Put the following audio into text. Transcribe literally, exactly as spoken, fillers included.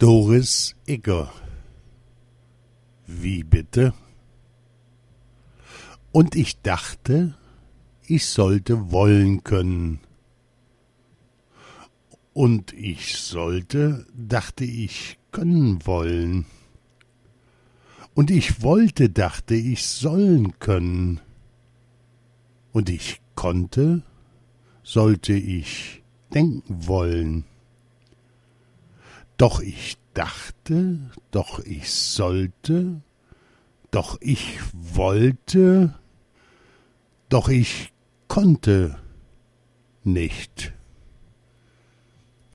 Doris Egger. Wie bitte? Und ich dachte, ich sollte wollen können. Und ich sollte, dachte ich, können wollen. Und ich wollte, dachte ich, sollen können. Und ich konnte, sollte ich denken wollen. Doch ich dachte, doch ich sollte, doch ich wollte, doch ich konnte nicht.